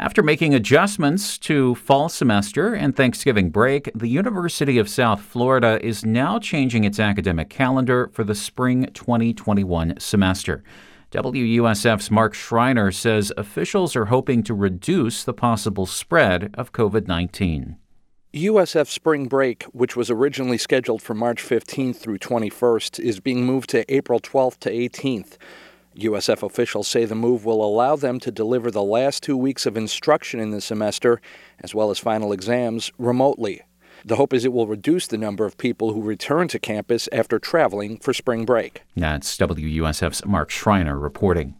After making adjustments to fall semester and Thanksgiving break, the University of South Florida is now changing its academic calendar for the spring 2021 semester. WUSF's Mark Schreiner says officials are hoping to reduce the possible spread of COVID-19. USF spring break, which was originally scheduled for March 15th through 21st, is being moved to April 12th to 18th. USF officials say the move will allow them to deliver the last 2 weeks of instruction in the semester, as well as final exams, remotely. The hope is it will reduce the number of people who return to campus after traveling for spring break. That's WUSF's Mark Schreiner reporting.